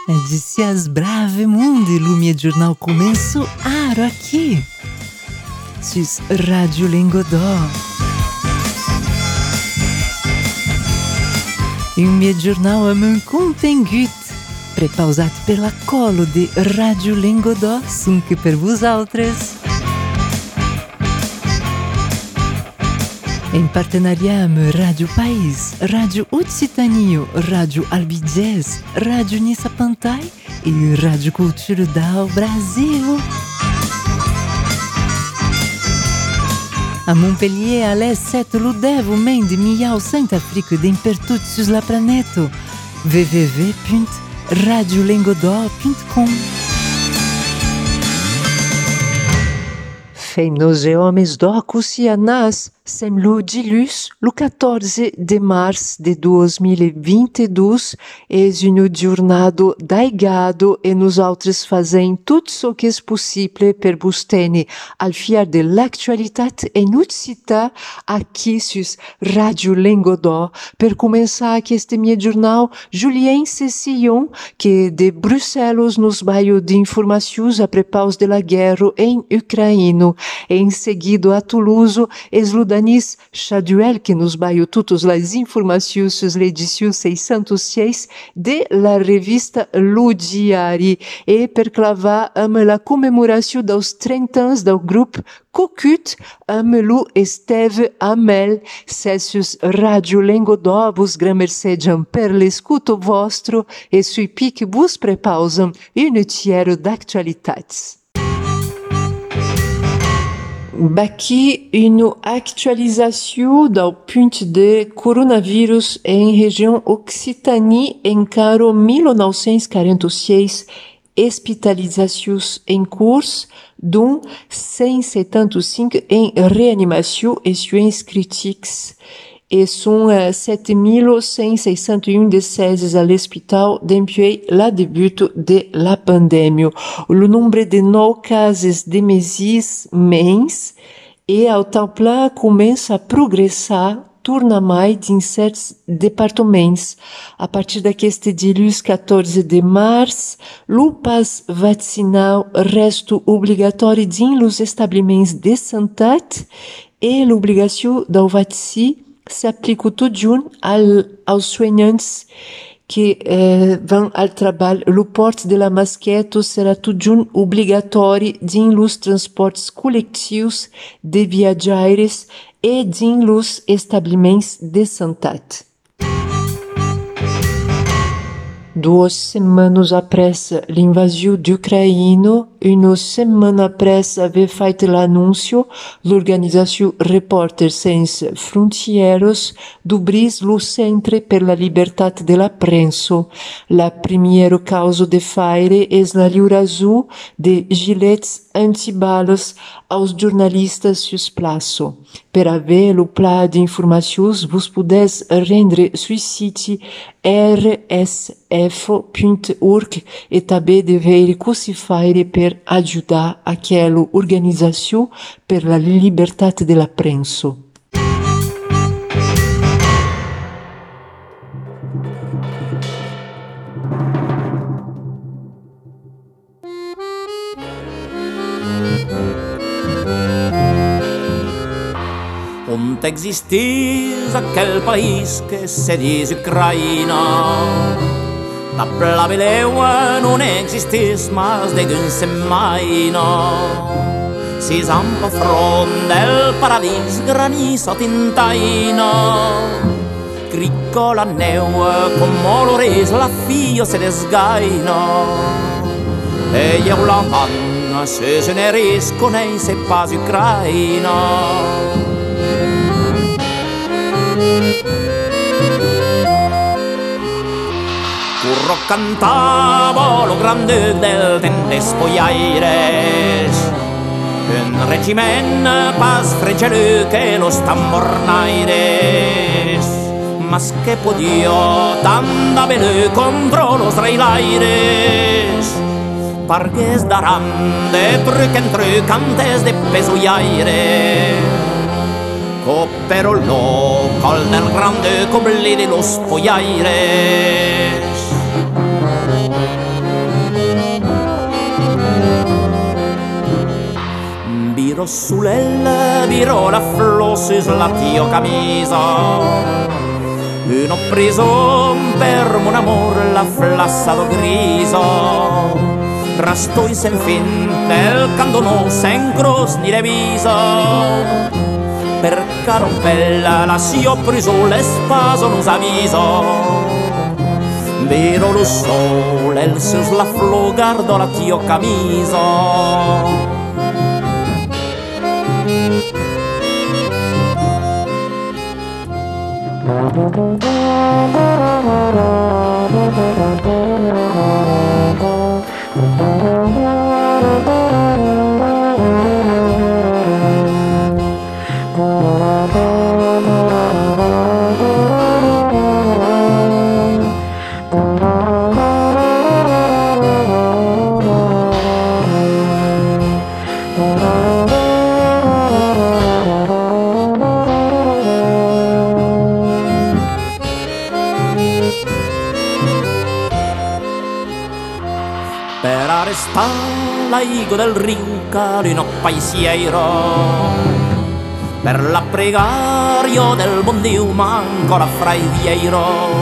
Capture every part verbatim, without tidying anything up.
Dicias brave mundo, Lumia Jornal começo aro aqui. Sus Rádio Lengodó. E o meu jornal a man contengut, prepausat pela colo de Rádio Lengodó, sunque per vos altres. Em partenariat me Rádio País, Rádio Occitanie, Rádio Albigés, Rádio Nissa Pantai e Rádio Cultura do Brasil. A Montpellier, à l'est, sete ludevo, men de miau Saint-Afrique d'impertut sus la planeto. w w w punt radio lengodó punt com. Fem nos e homens docus e anas, sem lu dilus, lo quatorze de março de dois mil e vinte e dois, és um jornado daigado e nos outros fazem tudo o que é possível per bustene al fiar de l'actualitat en Occità aqui sus Rádio Lengodó per começar aqui este meu jornal Julien Cessillon que de Bruxelas nos baio de informações a prepaus de la guerra em Ucraína. Em seguida a Toulouse, es Ludanis Chaduel que nos baio todas as informações sobre a edição seiscentos e seis de la revista Lo Diari e per clavar am la comemoração dos trinta anos do grupo Cocut am Lu Esteve Amel, cessus Rádio Lengodó vos gran mercediam per l'escuto vostro e sui pic vos prepausam un tiero d'actualitats. Aqui, uma atualização do ponto de coronavírus em região Occitanie em caro mil novecentos e quarenta e seis hospitalizações em curso, dont cent setenta e cinco em reanimação e soins críticos. E são uh, sete mil cent sessenta e um décès à l'hôpital depuis le début de la pandémie. Le nombre de novos casos de meses mens e ao temps plein começa a progressar torna mais em certos departamentos. A partir deste dia quatorze de março, o pass vacinal resta obrigatório em los estabelecimentos de sanidade e l'obrigação do vaccin s'applique todo al, aos soignantes que eh, vão ao trabalho. O porte de la masqueta será todo obrigatório em los transportes coletivos de viajares e em los estabelecimentos de sanidade. Duas semanas após a invasão da Ucrânia, uma semana após haver feito o anúncio, a organização Reporters Sans Frontieres dubris o Centro per la Libertà della Prensa. La primeira causa de fire é a livração de giletes antibalas aos jornalistas sus plaço. Per haver o plano de informações, vos podes rendre sul site r s f ponto org e também dever così fare per ajudar aquela organização per la libertà della prensa. Und existís aquel país que se diz Ucraïna. Da plavileua non existís mas de d'un semmaina. Sis ampa front del paradís granizo tintaina. Cricco la neua com olores la fio se desgaina. E io la manna se generis con ei se pas Ucraïna. Curro cantava lo grande del tendes poiaires, un regiment pas fregelu que los tambornaires, mas que podio tan da belu contro los reilaires, pargues daran de truc en truc antes de pesuiaire. Oh, pero lo col del grande cobli de los poiaires. viro sull'el, viro la flossus la tio camisa. Un ho preso per mon amor la flassato griso. Rastoi sen fin del candono sen cross ni reviso. Per carompella la si ho preso l'espaso nos aviso. Vero lo sole, il sus la flo, guardo la tio camiso. Per arrestare la igo del rinca di no paisiero, per la pregario del buon Dio manco la fraiviero.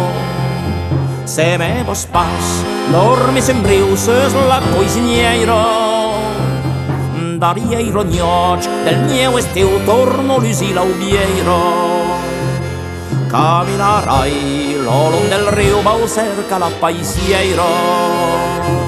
Se me vos pas, lor mi sembriu ses la coisiniero. Dariero gnoc del mio estiu torno lusi l'aubiero. Caminarai l'olon del rio bau cerca la paisiero.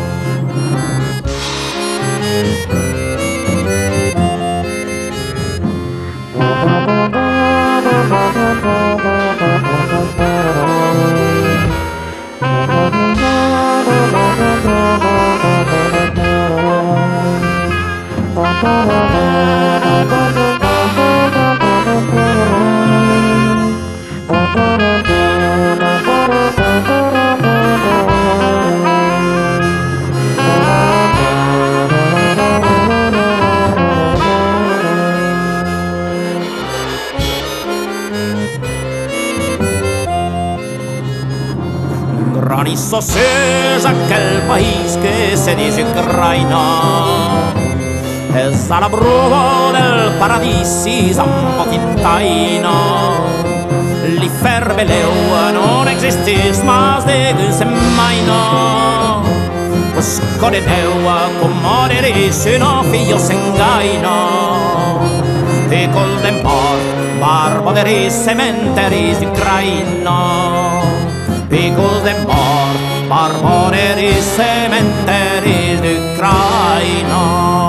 Granizo es aquel país que se dice Ucraina. Es a la prova del paradisi un po' tintaina. Li ferve l'eu non existis mas de una setmana. Pues con el eu commoderis una figlio s'engaina. E col de mort barbaderis cementeris d'Ucraina. Picos de mort, barbaderis cementeris d'Ucraina.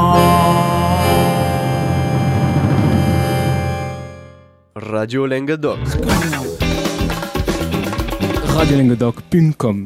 Radio Languedoc. radio languedoc ponto com.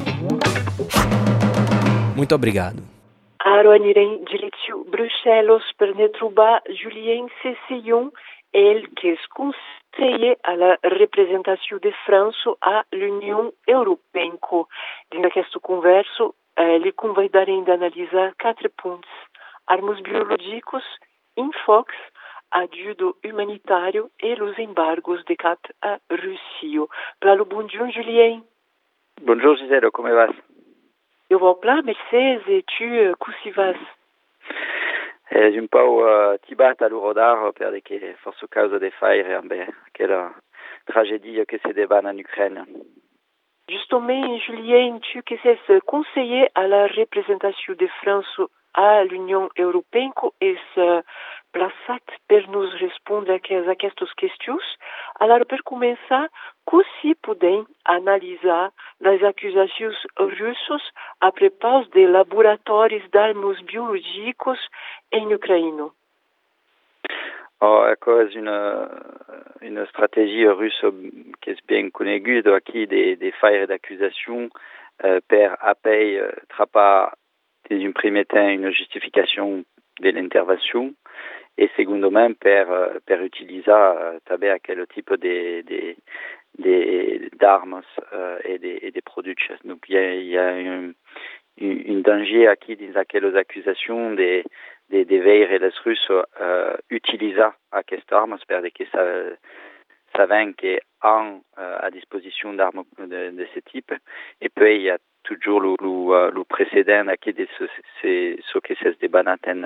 Muito obrigado. Aroanirem diretiu Bruxelas per ne trobar Julien Cessillon, el que est conseiller à la représentation de France à l'Union européenne. Dins d'aquesta conversa, eh, li convidarem d'analisar quatre punts: armes biológicos, enfoques, ajuda humanitário e os embargos de cap a Rússia. Plalo, bonjour Julien. Bonjour Gisèle, come vas? Eu vou plá, merci, et tu, uh, così vas? Eh, un po' uh, tibat all'urodar per che forse causa de faire ambe quella tragedia che si débat en Ukraine. Justement, Julien, tu que c'est conseiller à la représentation de France à l'Union européenne et se plaçat per nous répondre a aquestes questions. Alors, per començar, così podem analisar les acusacions russes a propos de laboratoris d'armes biológicos en Ucraïne. Oh, ecco, è una, una stratégie russe qui est bien connue, qui des, des failles d'accusation euh, per appel euh, trapa dans un premier temps une justification de l'intervention et secondement per, per utiliser euh, tabè quel type de, de, de, d'armes euh, et des et des produits. Donc il y a, il y a un, un danger acquis dans aquelles accusations de de de veire les Russes euh, utiliser aquestes armes per que ça savent qu'ont euh, à disposition d'armes de, de ce type. Et puis il y a toujours le, le, le précédent acquis de ce, ce, ce que c'est débattu en,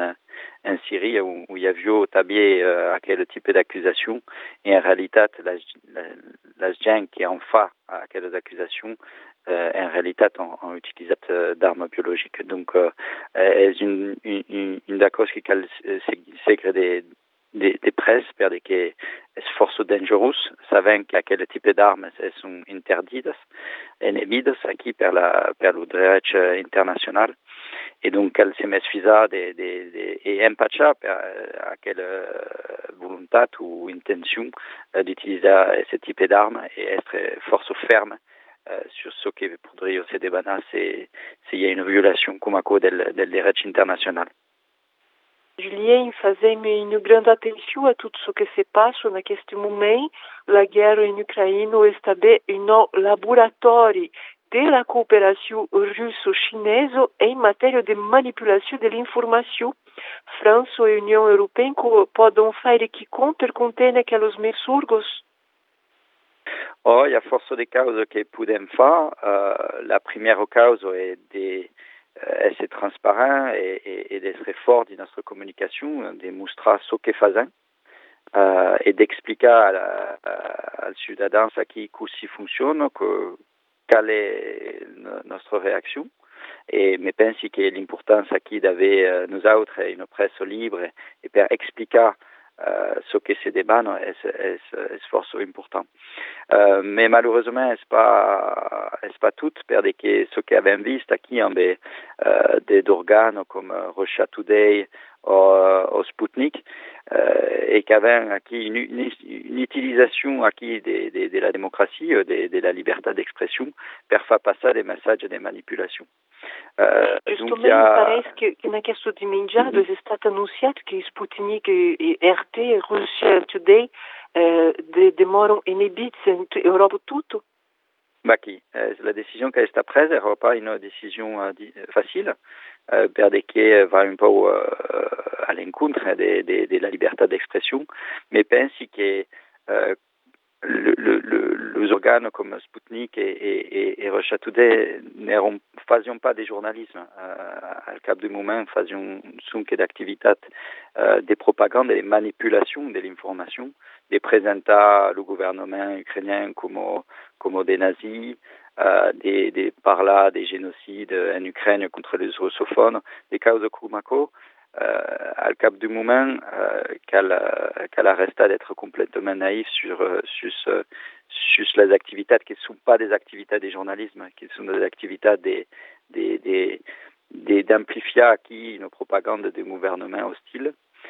en Syrie, où, où il y a vu tabier euh, à quel type d'accusation, et en réalité, la, la, la gens qui est en face à quelles accusations, euh, en réalité, on, on utilise euh, d'armes biologiques. Donc, euh, c'est une, une, une d'accord qui c'est des des, des presses per de que es forço dangerous, savent que quel type d'armes sont interdites, inhibides aquí per la per le droit international, et donc qu'elle se mesfisa de, de, de et empacha per a quelle volonté ou intention d'utiliser ce type d'armes et être force ferme euh, sur ce qui pourrait se débattre c'est s'il y a une violation comme à cause del, del droit international. Julien faisait une grande attention à tout ce qui se passe en ce moment. La guerre en Ukraine est un laboratoire de la coopération russo-chinoise en matière de manipulation de l'information. France et l'Union européenne peuvent faire quiconque pour contenir aqueles mesures. Oh, il y a force de causes que pouvons faire. Euh, la première cause est de Euh, c'est transparent et, et, et d'être fort dans notre communication, de montrer ce que faisons euh, et d'expliquer à, la, à, à le citoyen à qui ceci fonctionne, que, quelle est notre réaction. Et je pense que l'importance qui d'avoir nous autres une presse libre et pour expliquer euh, ce que se débat est, est, est fort important. Euh, mais malheureusement, c'est pas, c'est pas tout, parce que ce qu'on avait vu ici, en des, euh, des organes comme Russia Today ou, ou Sputnik, euh, et qu'avait acquis une, une, une utilisation acquis de, de, de la démocratie, de, de la liberté d'expression, pour faire passer des messages de manipulation. Uh, Justement, il paraît que, que na questo di mangiare è stato annunciato che Sputnik e R T, Russia Today, uh, de, demorano inibiti in Europa tutto. Bah, qui, euh, la décision qui est prise n'est pas une décision euh, facile, euh, perché va un peu euh, à l'encontre de, de, de la liberté d'expression, mais pense que euh, Le, le, le, les organes comme Sputnik et, et, et Russia Today ne faisaient pas de journalisme. Euh, à le cap du moment, faisaient une d'activité euh, de propagande et de manipulation de l'information, de présenter le gouvernement ukrainien comme, comme des nazis, euh, de, de parler des génocides en Ukraine contre les russophones, des causes comme ça. Euh, à le cap du moment euh, qu'elle, euh, qu'elle a resté d'être complètement naïf sur, euh, sur, euh, sur les activités qui ne sont pas des activités de journalisme, qui sont des activités de, de, de, de, d'amplifier qui une propagande des gouvernements hostiles.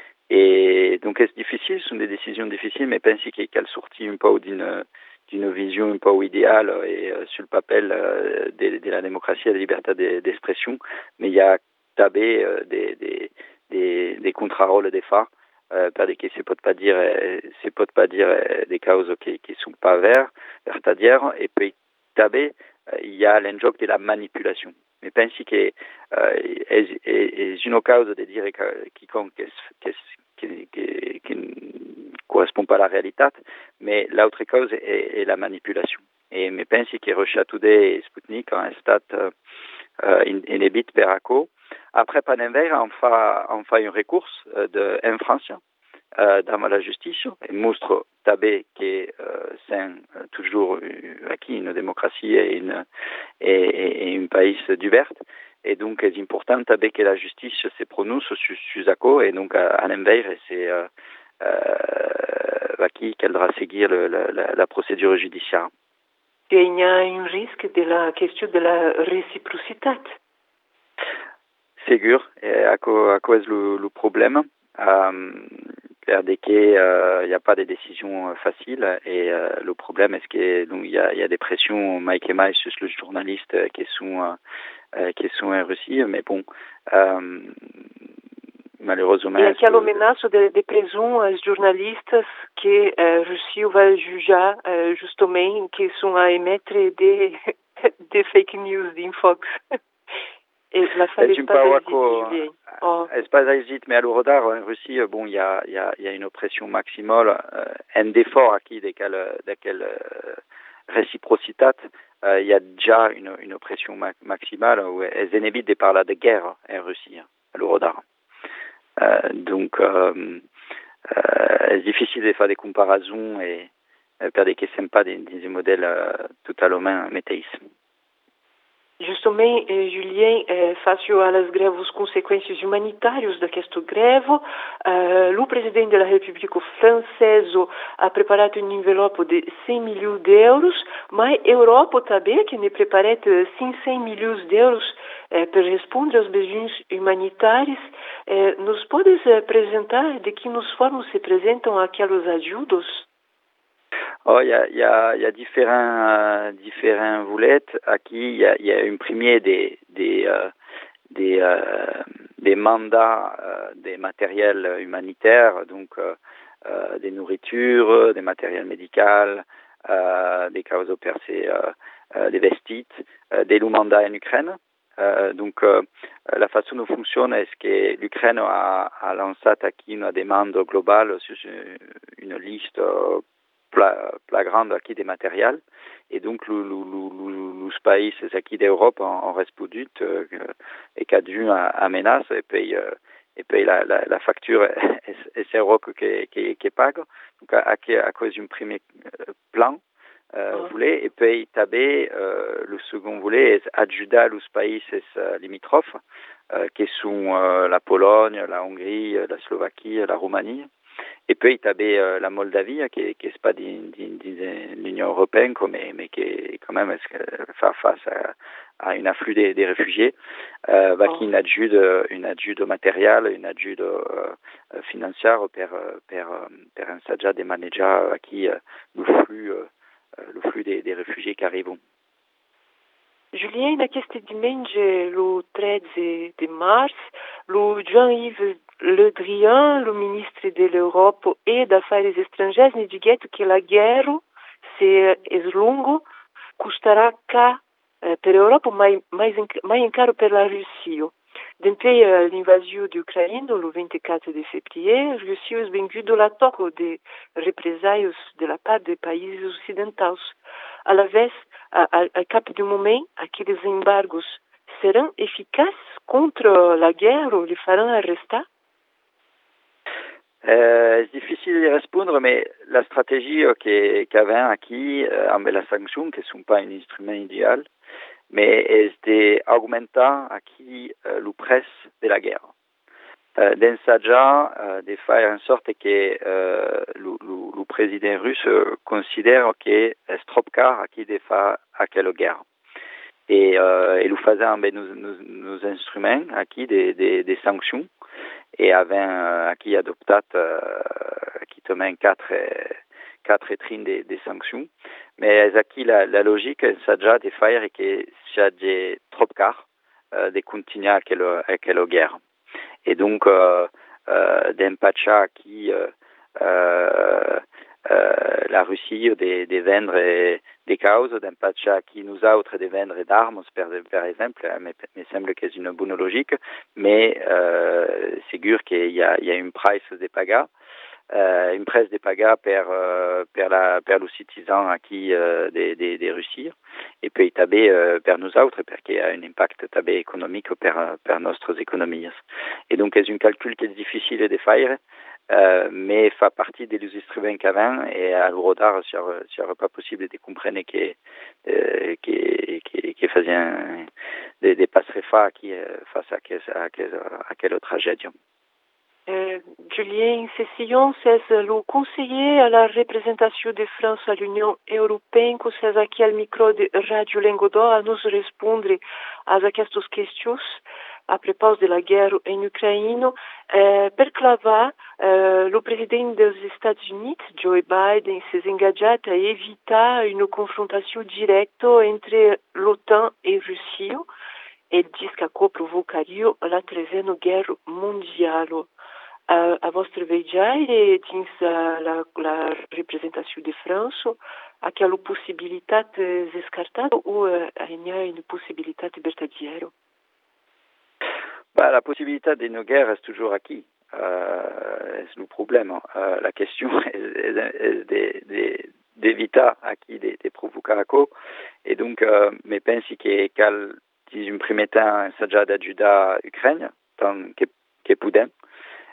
Et donc c'est difficile, ce sont des décisions difficiles, mais je pense qu'elle sortit un peu d'une, d'une vision un peu idéale et euh, sur le papier euh, de, de la démocratie et de la liberté d'expression, mais il y a tabé euh, des, des des, des contre-rôles des faits, euh, parce que c'est peut pas dire, c'est peut pas dire des causes qui qui sont pas verts, c'est-à-dire et puis tabé, il y a l'enjeu de la manipulation. Mais pense que euh, est, est une cause de dire que quiconque qui qui qui qui ne correspond pas à la réalité, mais l'autre cause est, est la manipulation. Et mais pense que Russia Today et Sputnik ont un stade euh, inhibit per acco. Après Panenver, on fait, on fait une recours euh, de, en France euh, dans la justice et montre tabé que euh, c'est euh, toujours acquis une démocratie et, une, et, et un pays ouvert. Et donc, c'est important tabé que la justice se prononce sur sur acco et donc à Panenver, c'est euh, euh, qui qu'elle devra seguir le, la, la, la procédure judiciaire. Et il y a un risque de la question de la réciprocité. Sûr, et à, co- à cause le, le problème, euh, il n'y a pas de décisions faciles et euh, le problème est que donc il y a, y a des pressions Mike et Mike sur les journalistes qui sont euh, qui sont en Russie, mais bon euh, malheureusement. Il y a quelle menace de, de prison aux journalistes que euh, Russie va juger euh, justement qui sont à émettre des des fake news d'Infox. Et la fin n'est pas hésite, oh. pas hésite, mais à l'Eurodar, en Russie, bon, il y a, y, a, y a une oppression maximale, euh, un effort acquis de quelle, de quelle euh, réciprocité, il euh, y a déjà une, une oppression ma- maximale où elles évitent de parler de guerre en Russie, à l'Eurodar. Euh, donc, euh, euh, c'est difficile de faire des comparaisons et euh, faire des questions pas des, des modèles euh, totalement météistes. Justamente, eh, Julien, eh, face às greves consequências humanitárias desta greve, eh, o presidente da República Francesa ha preparado um envelope de cem milhões de euros, mas a Europa também que ne preparou cinquecento milhões de euros eh, para responder aos besoins humanitários. Eh, nos podes apresentar de que nos formas se apresentam aquelas ajudas? Oh, il y a, y a, y a différents, euh, différents volets. Aquí il y a, y a une première des, des, euh, des, euh, des mandats, euh, des matériels humanitaires, donc euh, euh, des nourritures, des matériels médicaux, euh, des causes percées, euh, euh, des vestiges, euh, des mandats en Ukraine. Euh, donc euh, la façon dont fonctionne est que l'Ukraine a, a lancé aquí une demande globale sur une, une liste euh, pla grande aqui des matériels et donc les pays aqui d'Europe ont répondu euh, et qu'a dû à menace et puis euh, et puis la, la, la facture est l'Europe qui qui qui pague donc à, à cause d'un premier plan euh, oh. voulait et puis tabé euh, le second volet est adjuda les pays limitrophes euh, qui sont euh, la Pologne, la Hongrie, la Slovaquie, la Roumanie. Et puis, il y avait euh, la Moldavie, qui n'est qui pas de l'Union européenne, mais, mais qui est quand même faire face à, à un afflux des, des réfugiés, euh, bah, oh. qui une aide, une aide matérielle, une aide euh, financière per, per, per un des managers qui euh, le flux, euh, le flux des, des réfugiés qui arrivent. Julien, aquest diumenge, le tretze de març, le Jean-Yves Le Drian, le ministre de l'Europe et d'Affaires étrangères, ne diguet que la guerra, se és longa, custarà car eh, per l'Europa, mai, mai, mai encara per la Rússia. Depuis uh, l'invasion d'Ukraine, le vingt-quatre de février, la Russie a vendu l'ataque de représailles de la part des pays occidentaux. À la vez, à, à, à cap du moment, aqueles embargos seront efficaces contre la guerre ou les feront arrêter? Euh, c'est difficile de répondre, mais la stratégie euh, qu'avait acquis euh, avec la sanction, qui ne sont pas un instrument idéal, mais c'est d'augmenter acquis euh, le presse de la guerre. Euh, dans ça, euh, de faire en sorte que euh, le, le, le président russe considère que c'est trop car acquis de faire à quelle guerre. Et, euh, et nous faisons avec nos, nos, nos instruments acquis des, des, des sanctions et avec euh, acquis adopté euh, qui te met quatre quatre étrines des, des sanctions. Mais acquis la, la logique, c'est déjà de faire que c'est des trop car euh, de continuer à quelle, à quelle guerre. Et donc, euh, euh, d'un patcha qui euh, euh, euh, la Russie de, de vendre des causes, d'un patcha qui nous a autre de vendre d'armes, par, par exemple, me, me semble que c'est une bonne logique, mais euh, c'est sûr qu'il y a, il y a une price de paga, euh, une presse de paga per, euh, per, la, per le citizen qui euh, de, de, de Russie, et puis tabé euh, per nous autres, parce qu'il y a un impact tabé économique per, per notre économie. Et donc, c'est un calcul qui est difficile de faire, euh, mais fait partie des instruments qu'avant, et à l'Eurodar, il n'y aurait pas possible de comprendre que, euh, que, que, que faisait des, des passerefas qui face à, à, à, à quelle tragédie. Euh, Julien Cessillon, c'est le conseiller à la représentation de France à l'Union européenne, que c'est aqui au micro de Radio Lengodó a nous répondre à aquestes questions à propos de la guerre en Ukraine. Euh, per clavar, euh, le président des États-Unis, Joe Biden, s'est engagé à éviter une confrontation directe entre l'OTAN et la Russie. Il dit qu'elle provoquerait la troisième guerre mondiale. Uh, a vostra veidere dins uh, la, la representació de França, aquela possibilitat uh, descartada ou uh, il y a une possibilité vertadière? Bah, la possibilité d'une guerre est toujours acquis. Euh, c'est le problème. Euh, la question est d'éviter acquis des, des provocations. Et donc, euh, mais pense que cal, dans un premier temps, s'agit d'ajudar l'Ukraine, tant que, que poudem.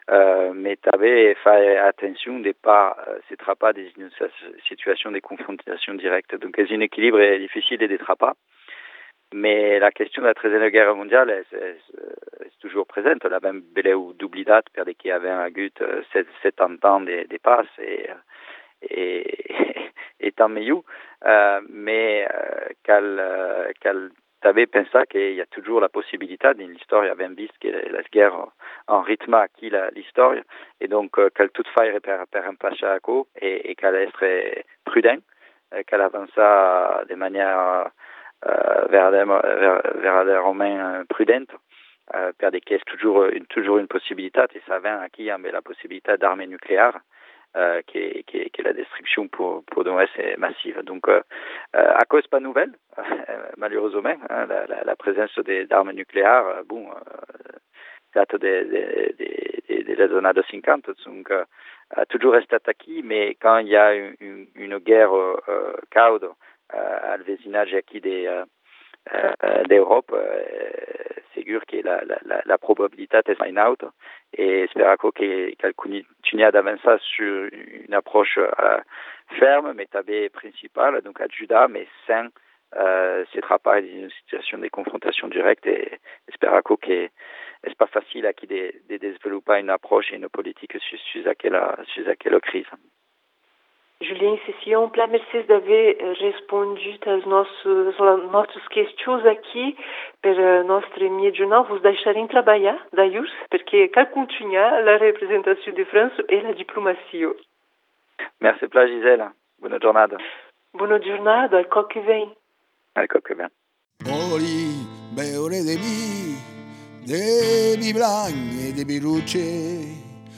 Euh, mais t'avais fait attention de pas euh, se trapper des une situation de confrontation directe. Donc c'est un équilibre difficile de trapper. Mais la question de la Troisième Guerre mondiale est, est, est toujours présente. La même belle ou double date, per qui avait un gut soixante ans de, de passe et et, et tant mieux. Euh, mais euh, qu'elle euh, qu'elle t'avait pensé qu'il y a toujours la possibilité, dans l'histoire, il y avait visto que la guerre en rythme a acquis l'histoire, et donc euh, qu'elle tout faire per, per un passage à coup, et, et qu'elle est prudent, euh, qu'elle avance de manière euh, verdaderement prudente, euh, per qu'il y a toujours une, toujours une possibilité, et ça vient acquis avec la possibilité d'armes nucléaires, Euh, qui, est, qui, est, qui est la destruction pour pour nous c'est massive. Donc euh, euh, à cause pas nouvelle euh, malheureusement hein, la, la, la présence des d'armes nucléaires euh, bon euh, date de de de de les années cinquante, donc euh, a toujours resté attaqué, mais quand il y a une, une, une guerre euh, caude euh, à le voisinage acquis des euh, euh, d'Europe, euh, c'est sûr que la, la, la, la probabilité est fine out, et j'espère qu'elle continue d'avancer sur une approche euh, ferme, mais tabée principale, donc à Juda, mais sans euh, se trapper dans une situation de confrontation directe, et j'espère que c'est pas facile à qui de, de développer une approche et une politique sur, sur laquelle, sur laquelle crise. Julien Session, plein merci d'avoir répondu às nossas, nossas questões aqui para nostra minha jornal. Vos deixarem trabalhar, d'ailleurs, porque cal continuar la representação de França e la diplomacia. Merci, Pla Gisèle. Bonne jornada. Bonne jornada, al cop que vem. Al cop que vem. Voli beure de mi, de mi blanc e de mi luce.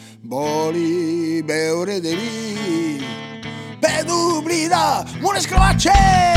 Voli beure de mi, per oblidar mon esclavatge.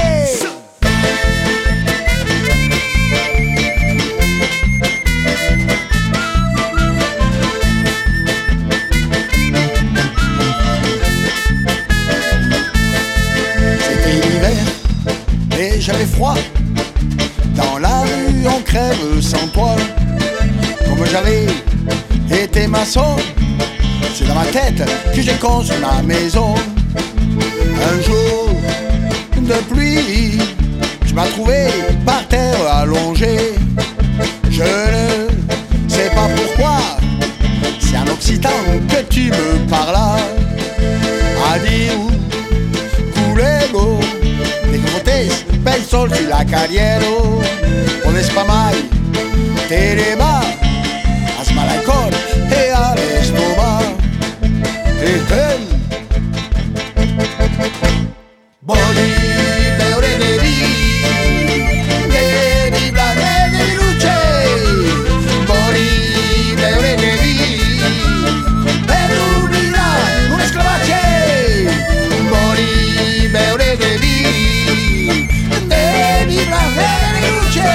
C'était l'hiver et j'avais froid. Dans la rue on crève sans toi. Comme j'avais été maçon, c'est dans ma tête que j'ai construit ma maison. Un jour de pluie, je m'as trouvé par terre allongé. Je ne sais pas pourquoi, c'est en occitan que tu me parlas. Adieu, culego, te conoces, bel sol sur la carrière. Pones pa mai, te leva, has mal al cor e all'estomac. E ten Voli beure de vi, de mi blanc e de mi luce. Voli beure de vi, per oblidar un esclavatge. Voli beure de vi, de mi blanc e de mi luce.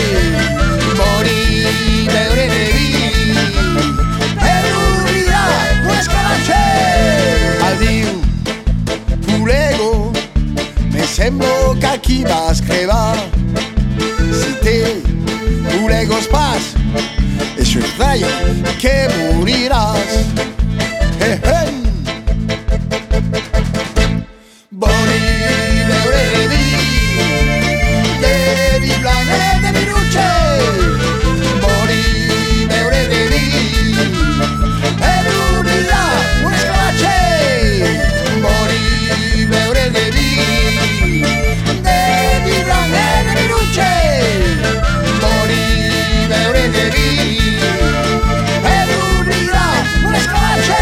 Voli beure de vi, per oblidar un esclavatge. Adiu, culego, semblo que aquí vas crevar. Si te culegos pas, es un rayo que morirás. Eh, eh. Voli beure de vi, de mi blanc e de mi luce. Voli beure de vi, per oblidar un esclavatge. Voli beure de vi, de mi blanc e de mi luce. Voli beure de vi, per oblidar un esclavatge.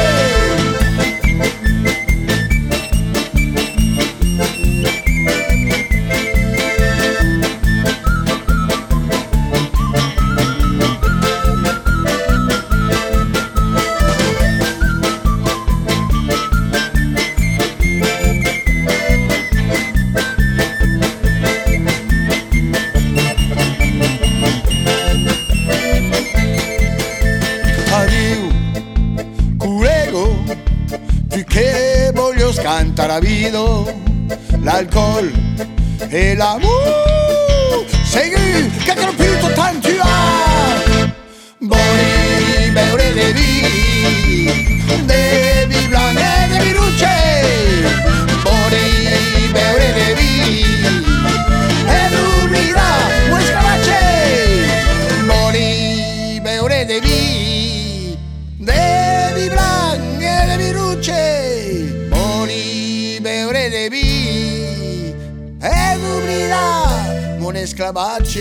Tarabido, l'alcool et l'amour, segur que capito tant tu as. Voli beure de vi, l'esclavaggio.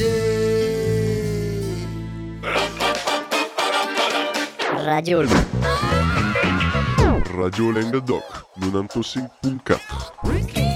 Radio Radio Languedoc, novantacinque virgule quatre.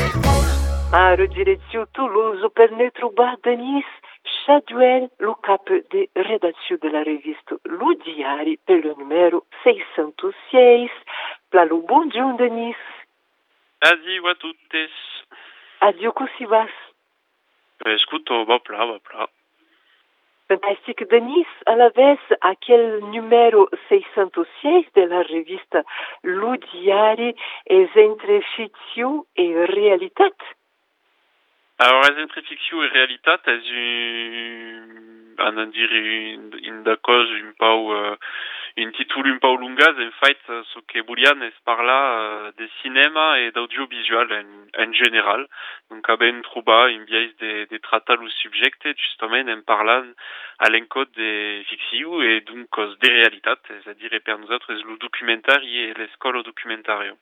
A redirezione Toulouse per ne trobar Denis Chaduel, le cap de redazione della rivista Lo Diari per le numero seiscentoseis. Plalo, bonjour Denis. Adieu a tuttes. Adieu, così vas? Escuto, va pla, va pla. Fantastique, Denis. A la vez, aquel numero seiscentoseis de la revista Lo Diari es entre ficció e realitat. Alors, les entre ficció et realitat, és un, an a dir, un, un d'acòs un pau, uh, un títol un pau lungaz, en fait, ce que volian és parlar uh, de cinema et d'audiovisual en, en general. Donc, abem trobar un biais de, de tratar lo subjecte, justament, en parlant a l'encode de ficció et donc cos de realitat, és a dir, per nosaltres, lo documentari et l'escola documentario.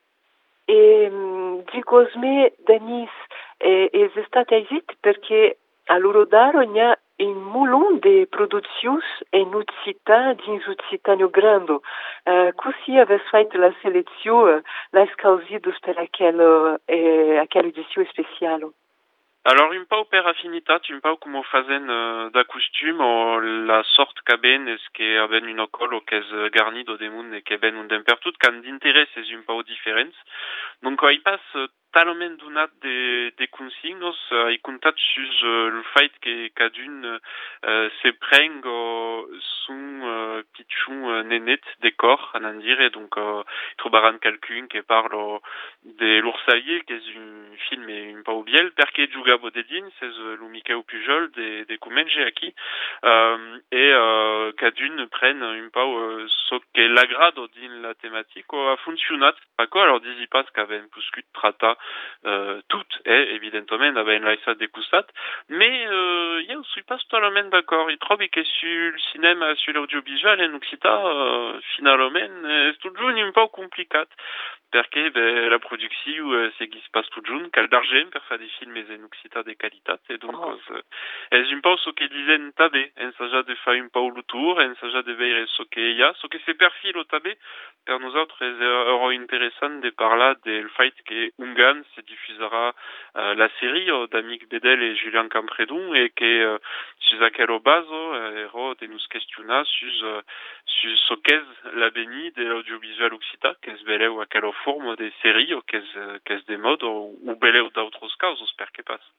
E dicosme, Denis, eh, es estat esit perché a l'Urodaro n'hi ha un mulon de produccions en Occità dins Occitanio Grando. Uh, così aves fait la selecció, uh, les causidos per aquella, eh, aquella edició especial? Alors, un pau per affinitat, un pau com ho fazen uh, da costum, o la sort que ben és que aben un ocol o que és garnido de munt e que ben un dempertut, can d'interès és un pau diferents. Donc, uh, hi pas uh, talament donat de, de consignos, uh, hi comptat sus uh, le fait que cadun uh, se preng uh, son uh, pitchon uh, nenet de cor, an an dire, donc uh, trobaran quelqu'un que parle de l'Oursailler, que és un film e un pau biel, perque juga bodedin, c'est lo Miquel Pujol de, de Comenge aquí, um, et uh, cadun pren un pau uh, so que l'agrado din la thématique uh, a funcionat, paco, alors disi pas qu'aven puscut trata uh, tout, eh, evidentement, aven laissat de costat, mais uh, ja, suis pas totalment d'accord, i trobi que sur le cinéma, sur l'audiovisual en Occità, uh, finalment, és tot junt un pau complicat, perché be, la producció uh, seguís pas tot junt, cal d'argent per fer des films en Occità de qualitat, et donc oh. uh, és un pau so que dizen tabe, ensaja de fer un pau lo tour, ensaja de veire so que hi ha, so que se perfil o tabe, per nosaltres és euro interessant de parlar del fait que Ungan se diffusera uh, la série uh, d'Amic Bedel et Julien Campredon, et que uh, sus aquel baso uh, ero de nous questionar sus, uh, sus so qu'és l'avenir de l'audiovisual Occità, qu'és beleu aquella forma de série, o qu'és, uh, qu'és de mode, o, o beleu d'autres casos, per que pas.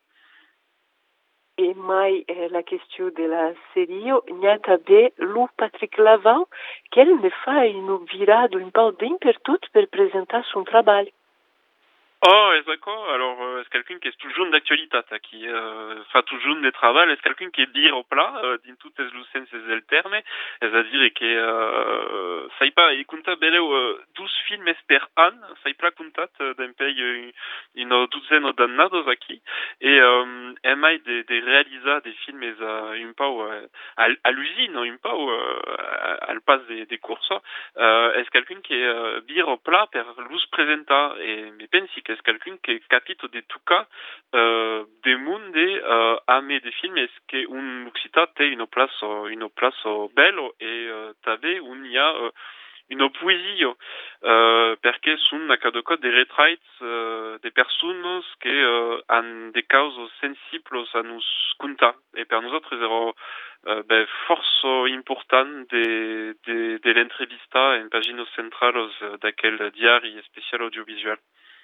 E mai eh, la qüestió de la sèrie, n'hi ha també lo Patrick Lavant, qu'ell ne fa un virado un pau d'impertut per presentar son treball. Oh, és d'accord. Alors, euh, és quelqu'un qui és toujours d'actualitat, qui euh, fa toujours de treball, és quelqu'un qui est dir au plat, euh, din toutes les lucences del terme, és a dir que euh, sai pas, i compta beleu euh, douze films per an, sai pas comptat euh, d'en pei euh, una dotzena d'annados aquí, et euh, e mai de, de realitzar des films uh, un pau uh, à, à l'usine, un pau uh, al pas de, de cursa, uh, és quelqu'un qui est uh, bir au plat per lus presentar, e me pensi que és quelqu'un que capito de tuca uh, de monde uh, ame de film, és que un Occità té une place, une place bello e uh, tabe un hi ha uh, une poésie, uh, perché sunt a cada cot de retraits uh, de persones que uh, han de causes sensibles a nos contar. E per nosaltres ero uh, be, força important de, de, de l'entrevista en pàgines centrals d'aquel diari especial audiovisual.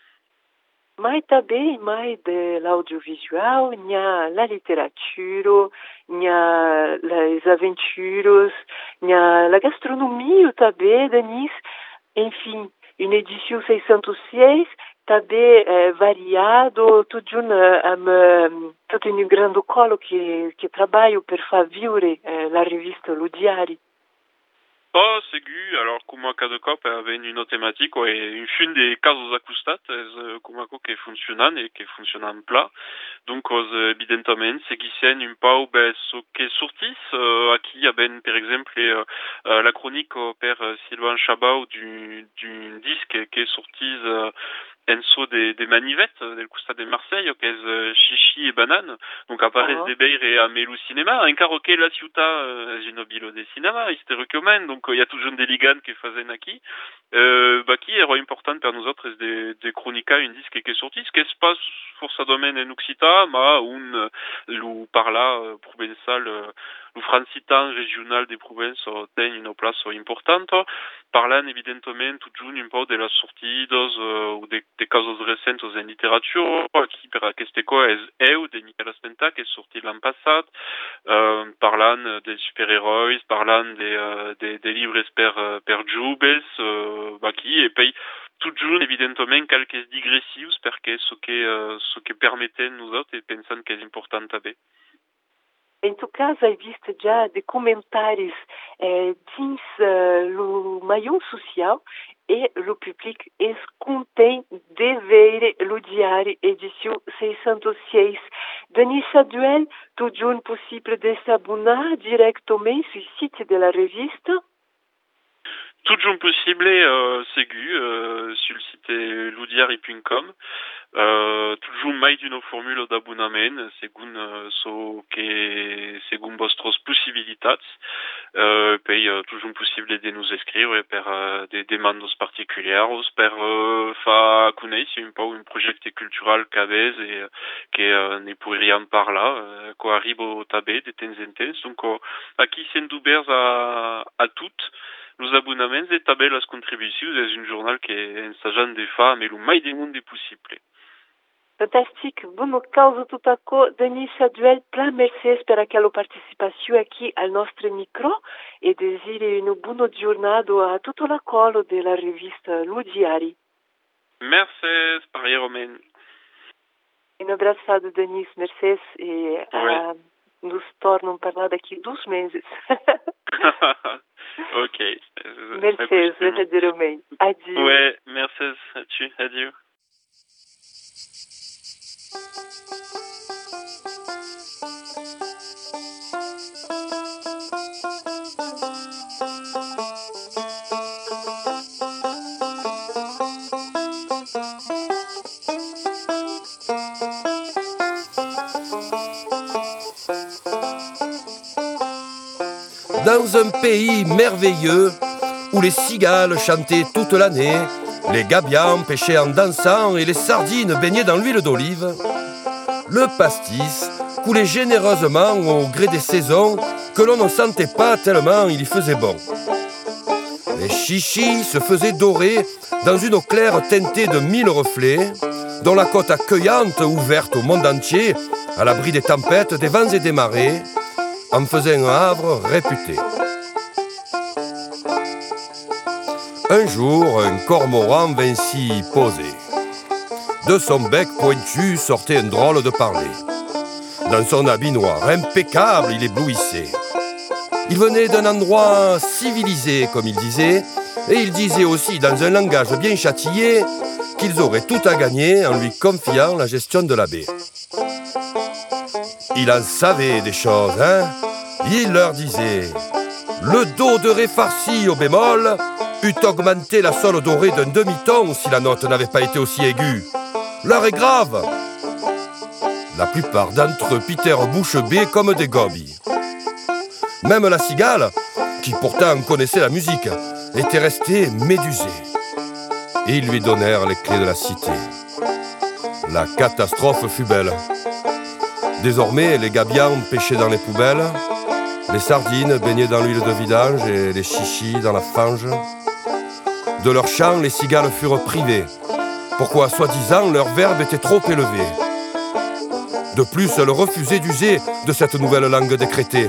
Mai també, mai de l'audiovisual, n'hi ha la literatura, n'hi ha les aventures, n'hi ha la gastronomia també, Denis. Enfim, una edició seiscentoseis, també eh, variado, tot junt eh, amb eh, tot un gran col que, que treballa per fer viure eh, la revista Lo Diari. Oh, segur, alors com a cada cop avem una temàtica e un fin de casos acostat és uh, com a que funcionan e que funcionan pla. Donc, os, evidentment, seguissent un pau ben, so que sortis. Uh, aquí avem, per exemple, uh, uh, la chronique per uh, Sylvain Chabau d'un, d'un disque que sortis uh, enso des, des manivettes del costat de Marseille, que és uh, Chichi et Banane, donc apareix uh-huh. de beire a melu cinema, encara que la ciutat uh, és una vila de cinema, este recomen, donc hi uh, ha toujours des ligans que fazen aquí. Uh, aquí era important per nosaltres de, de cronicar un disque que sortis, que és pas forçadament en occità, ma un uh, lo parlar uh, provençal, uh, lo francitan regional de Provença ten una plaça importanta, parlant evidentement tot junt un poc de les sortides uh, o de, de casos recents en literatura. Aquí per aquesta cosa és Eu, de Nicolas Penta, que és sortit l'any passat, uh, parlant de superherois, parlant de, uh, de, de llibres per, uh, per joves, uh, aquí, e poi tot junt, evidentement, quelques digressius, perquè és el que, uh, ce que permeten nosaltres, e pensant que és important també. Em tu cas, hai vist ja de comentaris eh, dins uh, lo maior social e lo public és content de veure lo diari edició seiscentos seis. Denis Saduel, tot junt possible de s'abonar directament sur site de la revista? Tout junt possible, euh, segu, euh, sur le site ludiari punt com. Uh, tout junt mai d'una formula d'abonament, segun uh, so que segun vostres possibilitats. Uh, poi uh, tout junt possible de nous escriure per uh, des demandes particulières, per uh, fa conèixer un peu un projecte cultural qu'avez et uh, que uh, ne pourriam parlar, uh, que arriba també de temps en temps. Donc uh, aquí sent oberts a, a tot. Los abonaments e també les contribucions és un journal que ensajant de fa amb el mai de monde possible. Fantastic. Bueno, causa tot açò, Denis Saduel, pla mercès per aquella participació aquí al nostre micro e desire una bona giornata a tutto la colo de la revista Lo Diari. Mercès, pari Romain. Un abraçado, Denis, mercès, e ouais. uh, nos tornam a parlar daqui dois meses. Ok. Mercès, verdadeiramente. Adieu. Ouais, mercès, tu, adieu. Dans un pays merveilleux où les cigales chantaient toute l'année, les gabians pêchaient en dansant et les sardines baignaient dans l'huile d'olive, le pastis coulait généreusement au gré des saisons que l'on ne sentait pas tellement il y faisait bon. Les chichis se faisaient dorer dans une eau claire teintée de mille reflets, dont la côte accueillante, ouverte au monde entier, à l'abri des tempêtes, des vents et des marées, en faisait un havre réputé. Un jour, un cormoran vint s'y poser. De son bec pointu sortait un drôle de parler. Dans son habit noir, impeccable, il éblouissait. Il venait d'un endroit civilisé, comme il disait, et il disait aussi, dans un langage bien châtié, qu'ils auraient tout à gagner en lui confiant la gestion de la baie. Il en savait des choses, hein? Il leur disait « Le do de ré farci au bémol eût augmenté la sol dorée d'un demi-ton si la note n'avait pas été aussi aiguë. L'heure est grave !» La plupart d'entre eux pitèrent bouche bée comme des gobies. Même la cigale, qui pourtant connaissait la musique, était restée médusée. Et ils lui donnèrent les clés de la cité. La catastrophe fut belle. Désormais, les gabians pêchaient dans les poubelles, les sardines baignaient dans l'huile de vidange et les chichis dans la fange. De leur chant, les cigales furent privées. Pourquoi, soi-disant, leur verbe était trop élevé. De plus, elles refusaient d'user de cette nouvelle langue décrétée.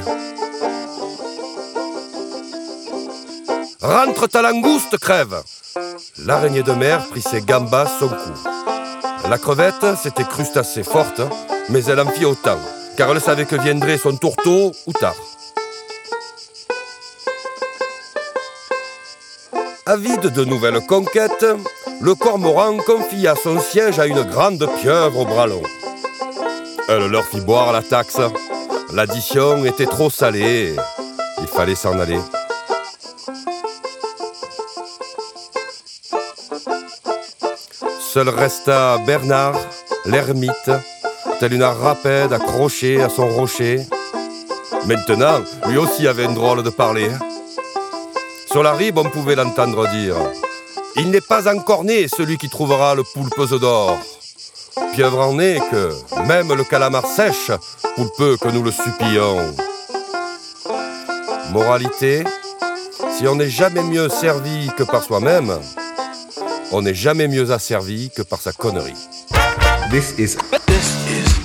« Rentre ta langouste, crève !» L'araignée de mer prit ses gambas son cou. La crevette, c'était crustacée forte, mais elle en fit autant, car elle savait que viendrait son tour tôt ou tard. Avide de nouvelles conquêtes, le cormoran confia son siège à une grande pieuvre au bras long. Elle leur fit boire la taxe. L'addition était trop salée, il fallait s'en aller. Seul resta Bernard, l'ermite, tel une rapide accrochée à son rocher. Maintenant, lui aussi avait une drôle de parler. Sur la rive, on pouvait l'entendre dire « Il n'est pas encore né celui qui trouvera le poulpe d'or. » Pieuvre en est que même le calamar sèche, pour peu que nous le supplions. Moralité, si on n'est jamais mieux servi que par soi-même, on n'est jamais mieux asservi que par sa connerie. This is, this is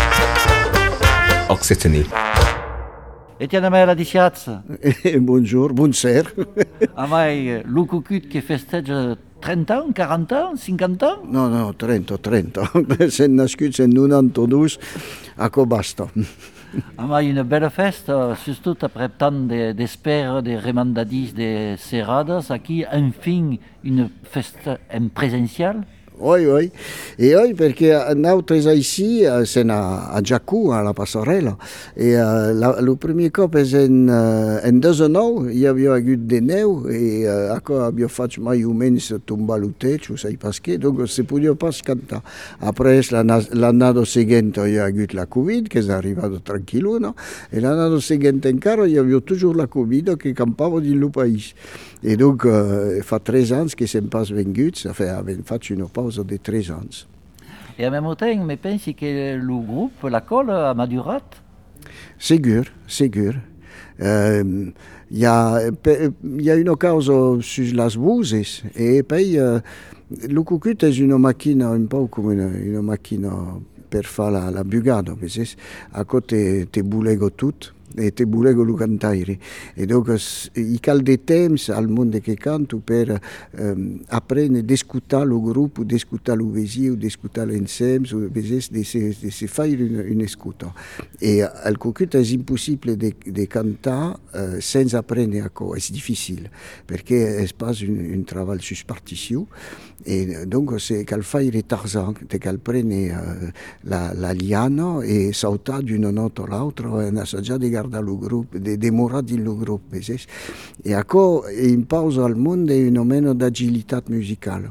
Occitanie. Etienne Amel Adiciaz. Bonjour, bonsoir. Amai, Lucucut che festeggia trenta ans, quaranta ans, cinquanta ans? No, no, trenta, trenta. Sen nascut sen norantadue, acco basta. Amai una bella festa, surtout après tant d'espères, de remandadis, de serradas, aquí, enfin, une festa en présentiel. Oui, oui. Et oui, perché nosaltres ici, c'est à, à Jacou, à la Passarella. Et uh, la, le premier cop és en, uh, en deux nou, hi havia hagut de neu, i uh, acá havia fet mai o menys tombar el techo, no sé pas què, donc se podia pas cantar. Après, l'annada següent hi ha hagut la Covid, que és arribat tranquil·lo, no? I l'annada següent encara hi havia toujours la Covid que campava dins el país. Et donc, uh, fa tres anys que sem pas vengut, ça fait, avem fet una pausa de tres anys. Et en même temps, me pensi que le groupe, l'école, a madurat? Segur, segur. Il y, y a une causa sur les buses, et puis uh, le cucut és una màquina un peu com una, una màquina per fer la, la bugada, a côté te bulego tot, e te bulego lo cantaire. E donc i cal de temps al monde che canto per um, apprendre d'escutar lo gruppo, d'escutar lo vesio, d'escutar l'ensems, de se, de se faire une, une escuta. E al cucut és impossible de, de cantar uh, sans apprendre a co, és difficile, perché és pas un, un treball sus partició, e donc c'est cal faire Tarzan, te cal prendre uh, la, la liana e sautar d'una nota a l'altra, en assaggiar de guardar lo gruppo, de demorar dins lo gruppo, e acò impausa al mondo una meno d'agilitat musicale.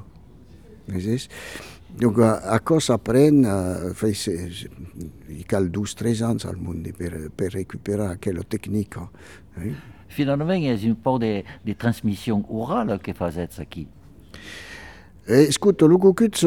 Donc acò s'apprèn, i cal dos tres anys al mondo per, per recuperar aquella tecnica. Eh? Finalement, és un peu de, de transmission orale que fazets aquí. Eh, Escuta, lo cucut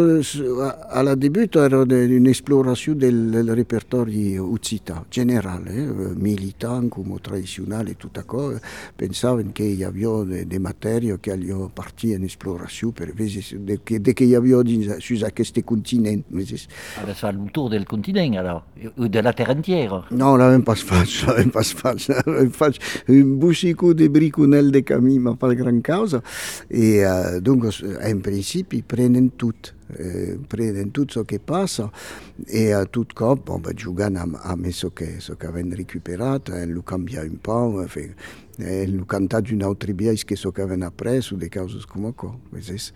alla debut era un'esplorazione del, del repertorio uzzita, generale, eh, militant, come tradizionale, tutto ciò. Pensavano che hi havia delle materie che allò partire in esplorazione per vedere che, che hi havia su questo continente. Allora, fa il tour del continente, allora, o della terra intera? No, l'avevamo pas fatto, l'avevamo pas fatto. L'avevamo fatto un bussico di briconel de camí, ma pas gran causa. E uh, dunque, in principio, ils prennent tout, eh, prennent tout ce qui passe et à tout cop, bon, ben, giocano a, a me ce che, ce che avevano recuperato, e lo cambia un po', e, e lo cantato un altro biais che ce che avevano appreso, de cause come co. Es,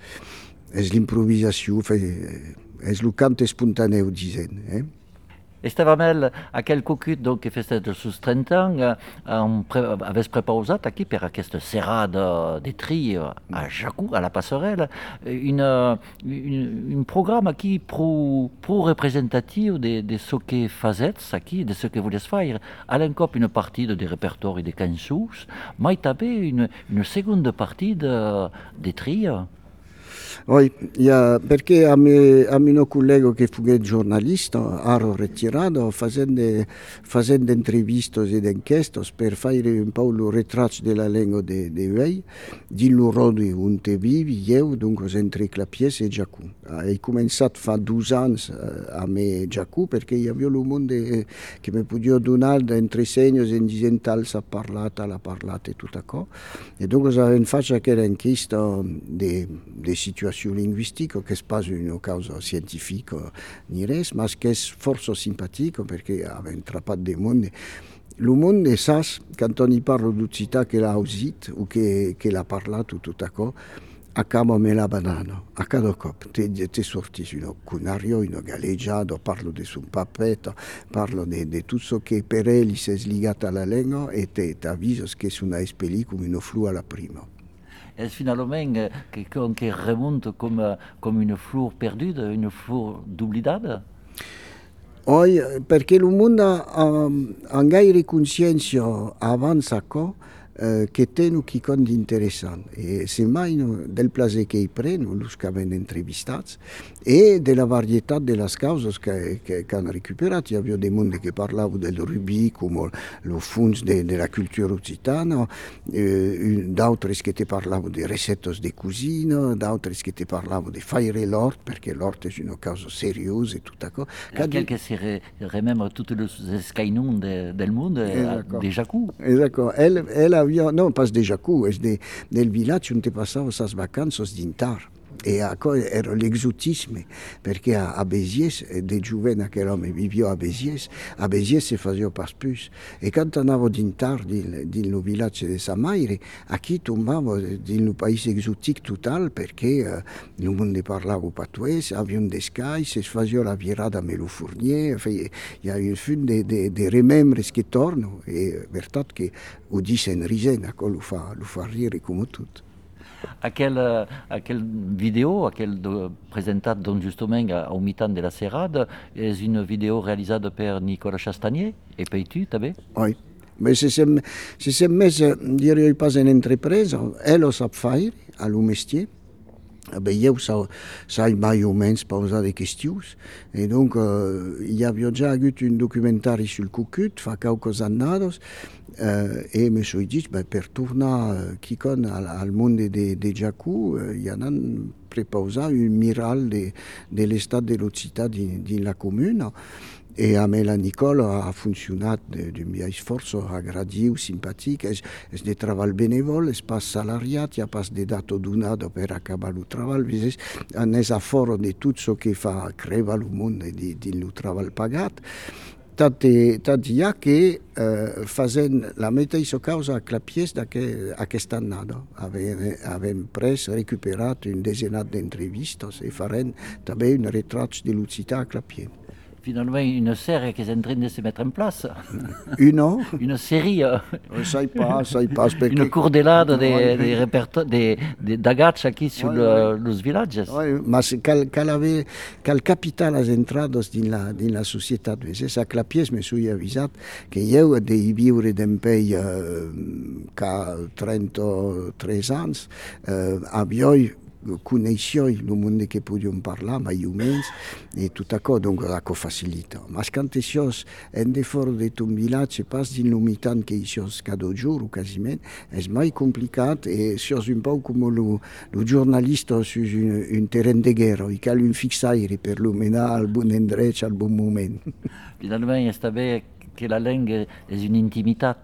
es l'improvvisazione, es lo canto spontaneo, dicono, eh? Estavamel, aquel cucut donc, que festeja sus trenta ans, um, pre, avès prepausat aquí per aquesta serrada de tri a Jacou, a la Passarella, un, un programa aquí pro, pro representatiu de, de ce que fazets aquí, de ce que voulez faire. A l'encop una partida de repertori de cançons, mai també una, una segunda partida de tria. Oui, yeah, perché a, me, a mio collega che fu giornalista, ero ritirato, facendo, facendo interviste ed inchieste per fare un po' il ritratto della lingua di lei, di loro di un te vivi, io dunque entro la pièce e Jacou. Ho cominciato fa due anni a me Jacou perché io avevo il mondo che mi poteva donare entre segni e dicendo tal sa parlata, la parlata e tutto ciò. E dunque avevo fatto quella inchiesta di situazioni linguistico che è pas una causa scientifica ni res, ma che è forse simpatico perché aveva intrappato dei mondi. Il mondo è sas, quando ne parlo d'uzzità che l'ha usato o che, che l'ha parlato tutto ciò, acaba me la banana, a cada cop te, te sorti un cunario, una galleggiata, parlo di un papetto, parlo di, di tutto ciò che per lui si è legato alla lingua e ti avviso che è una espelli come una flua alla prima. est finalement euh, quelqu'un qui remonte comme, euh, comme une fleur perdue, une fleur d'oubliada? Oui, perché il mondo ha, ha gaire conscienza avanza co eh, che tenu chi con di interessante e semmai no, del plaisir che prendono los che vengono intervistati e della varietà delle cause che, che, che hanno recuperato. Abbiamo dei mondi che parlavano del rugby come lo funds de, della cultura occitana, eh, d'altri che ti parlavano di ricette di cucina, d'altri che ti parlavano di fare l'ort perché l'ort è una causa seriosa e tutta cosa. Quel che si remembre tutti gli scainons de, del mondo di Jacou. Esatto, elle, elle aveva, non pas de Jacou, è de, del villaggio dove passavo le vacanze d'intar. E era l'exotisme, perché a, a Béziers, dei giovani che erano viviamo a Béziers, a Béziers si faceva pas plus. E quando andavo d'intar nel villaggio di Samaire, a chi tombavo in un paese esotico totale, perché eh, non mondo parlava patois, avevano dei sky, si faceva la virata a Melo Fournier, il y a eu des remembres che tornano, e verità che o dicono risena, lo fa, lo fa rire come tutto. À quelle, à quelle vidéo, à quelle présentée donc justement au mi-temps de la serrade, est une vidéo réalisée par Nicolas Chastanier et puis tu, t'avais? Oui, mais si c'est mais direi pas une entreprise, elle le sait faire à le métier. Ben, io so, sai mai o meno posare des questions e donc uh, io avevo già avuto un documentario sul cucut fa qualche anno uh, e mi sono detto ben, per tornare uh, al, al mondo di Jacou uh, io hanno preparato un mirale dell'estate dell'Occitania di la comune e a me la Nicola ha funzionato di un mio sforzo aggradito, simpatico, è di lavoro benevolo, è pas salariato, è pas di dato donato per acabare il lavoro, è a foro di tutto ciò che fa crea il mondo di, di il lavoro pagato. Tanti è che eh, facendo la stessa cosa a Clapies da che a quest'anno abbiamo preso, recuperato un decinato di interviste e faremo anche un ritratto di Lucita a Clapies. Finalement, une série qui est en train de se mettre en place. Une Une série. Je sais pas, je sais pas. Une courdelade des de répertoires, d'agaccia qui sur ouais, le, ouais. les villages. Oui, mais quel avait, quel capital a entrato nella, nella società. A Clapies mi sono avvisato che io devo vivere in un paese uh, che ha trentatré anni, uh, avevo conosciamo il mondo che possiamo parlare, ma io mens, e tutto ciò, dunque la facilita. Ma quando siamo in fuori di un villaggio, pas di l'umità che siamo cada giorno, quasi, è mai complicato e siamo un po' come lo, lo giornalista su un, un terreno di guerra, che ha un fixaire per l'umanità al buon endreccio, al buon momento. Finalement, è sapere che la lingua è un'intimità.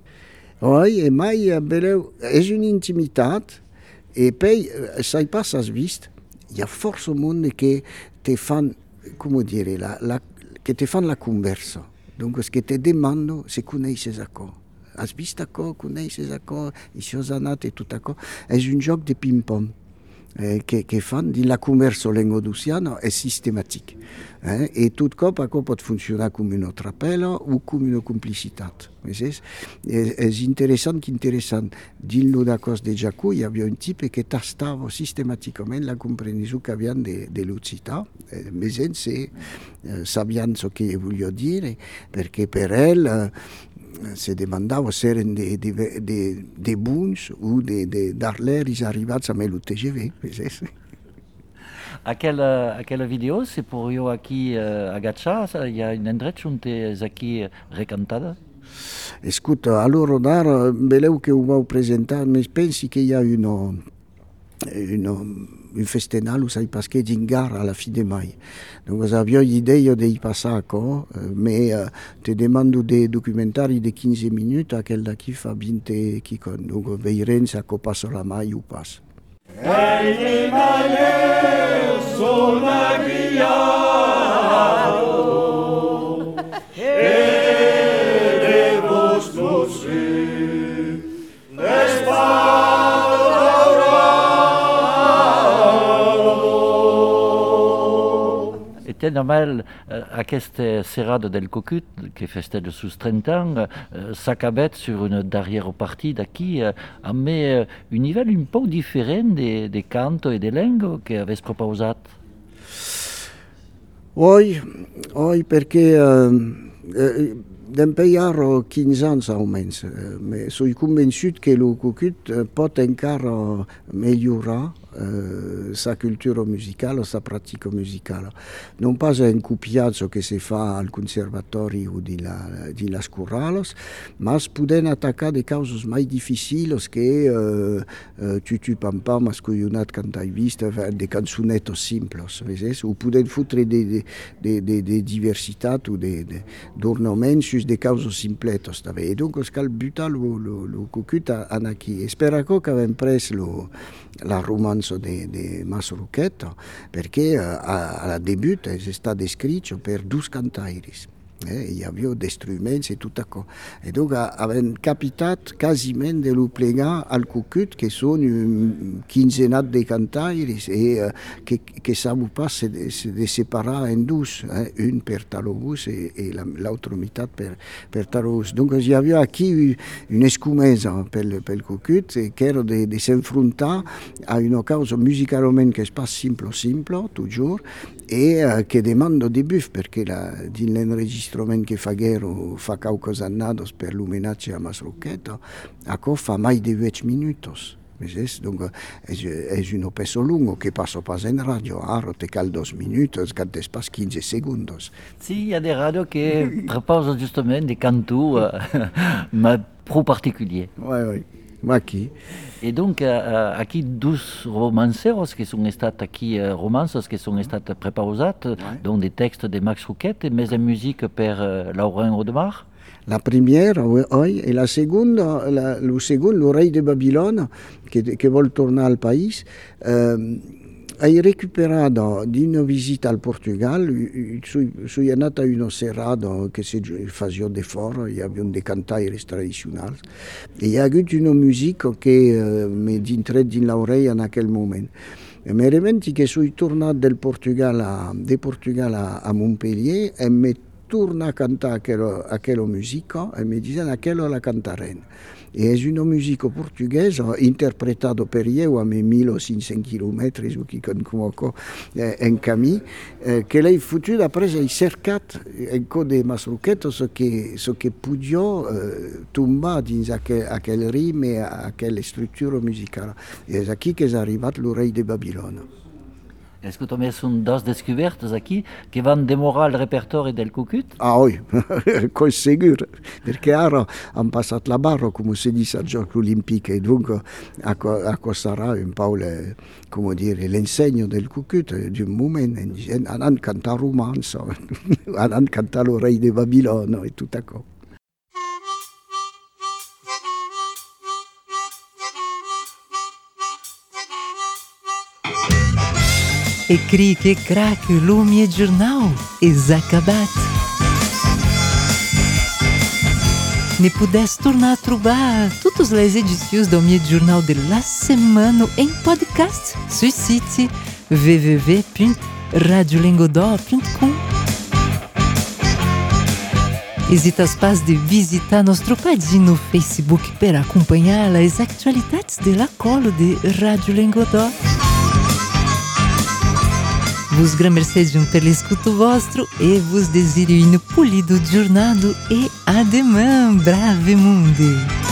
Oui, e mai è un'intimità. E poi, sai pas, has vist, hi ha força mondo che te fan, come dire, la, la, che te fan la conversa. Dunque, che te demandano se conosci acco. Has vist acco, conosci acco, i seus anat e tutto acco. È un gioco di ping-pong eh, che, che fan di la conversa languedociana è sistematica. Eh, e tutto cop a cop pot funzionare come una trappella o come una complicità. È, è interessante, interessante. Dillo da cosa di Jacou, il y avait un tipo che tastava sistematicamente la comprensione che avevano dell'ucità, eh, ma senza eh, sapere ciò che voglio dire, perché per elle eh, si domandava se erano dei buoni o dei darleri arrivati a me lo T G V. À quelle, à quelle vidéo c'est pour io aqui uh, a Gaccia? Il y a une endroit où tu es aqui recantada? Écoute, allora dar beleu che ho presentato, ma pensi che hi ha uno, uno, un festival, sai, perché è in gara alla fine di mai. Donc abbiamo l'idea di passare, ma uh, ti demando dei documentari di quindici minuti, a quel da chi fa venti chicon. Donc vedremo se passa la mai o passa. Egli mai sono guiato e devo sposare e Tiens, Mel, aquesta serrada del Cocut, que festeja sus trenta ans, s'acabet sur une darrière partie d'aquí, amb un nivell un poc diferent de, de canto e de lengua que avès proposat. Oui, oui, perché eh, eh, d'empaiar quinze anys almenys, eh, mais soy convençut que el Cocut eh, pot encara millorar Uh, sa cultura musicale, sa pratica musicale. Non pas un copiazzo che si fa al conservatori o di, la, di las corrales, ma poden attacar de causes mai difficili che uh, uh, Tutu Pampa, Mascoionat, cantai vista, de canzonetos simples, veses? O poden fotre de, de, de, de, de diversitat o de, de, d'ornaments de causes simpletos. També. E donc, cal butar lo, lo, lo Cocut an aquí. Spera che avem pres lo, la romanzo di, di Masruchetto, perché al debut è stato scritto per due cantairis. Eh, il y avait des struments et tout à coup. Et donc, avem capitat quasiment de lo plegar al Cocut, che sono une quinzenat de cantairis e uh, che, che sabu pas se de, se de separar en dus, eh, un per talobus e, e la, l'altra mitat per, per talobus. Donc, il y avait aquí une escumesa per, per il Cocut, che era de, de s'enfrontar a una causa musicalment che è pas simple, simple, toujours, e uh, che demanda de buff, perché la, din l'enregistrament che faghero fa caucos annados per l'omenatge a Masruchetto, acco fa mai de venti minutos. Donc, è un peso lungo che passo pas en radio, aro te cal dos minutos, cantes pas quinze segundos. Sì, il y a des radios che proposent justement des cantus, euh, mais trop particuliers. Oui, oui. Aquí. E donc, uh, aquí dos romanceros que són estat aquí, uh, romances que són estat prepausat, ouais. Donc des textes de Max Rouquet, mais en musique per uh, Laurent Audemars. La première, oui, et la seconda, la, le second, le rei de Babilone, che, che vuol tornare al país, uh, hai recuperato di una visita al Portugal, sono andata a una serrata che si faceva de fora, il y avait des cantaires tradizionali, e il y a avuto una musica che uh, mi dintre din l'oreilla in quel momento. E mi riventi che sono tornato del Portugal a, de Portugal a, a Montpellier e mi torna a cantare aquella musica e mi dicono a quella la cantaremo. E è una musica portoghese interpretata per io a millecinquecento chilometri su chi conosco eh, in cammino, eh, che lei futura presa e cercato in code Masruchetto so che so che podia eh, tombare in a quel ritmo a quelle strutture musicali. E è qui che è arrivato il re di Babilone. Escutami, sono dos descobertes aquí che vanno demorare il repertorio del Cocut? Ah oui, con sicuro, perché ora hanno passato la barra, come si dice al gioco olimpico, e dunque acqua sarà un po' le, come dire, l'insegno del Cocut di un momento, hanno cantato romanzo, hanno cantato il re di Babilone e tutto ciò. E crie che crac lo mio giornale è acabat. Ne pudes tornar a trobar totes les edicions do meu jornal de la semana em podcast sul site w w w ponto radio lengodó ponto com. Hesitas pas de visitar nostro página no Facebook para acompanhar as atualidades de la colo de Radio Lengodó. Vos gramercejam per l'escuto vostro e vos desiro um polido giornado e ademã, brave mundo!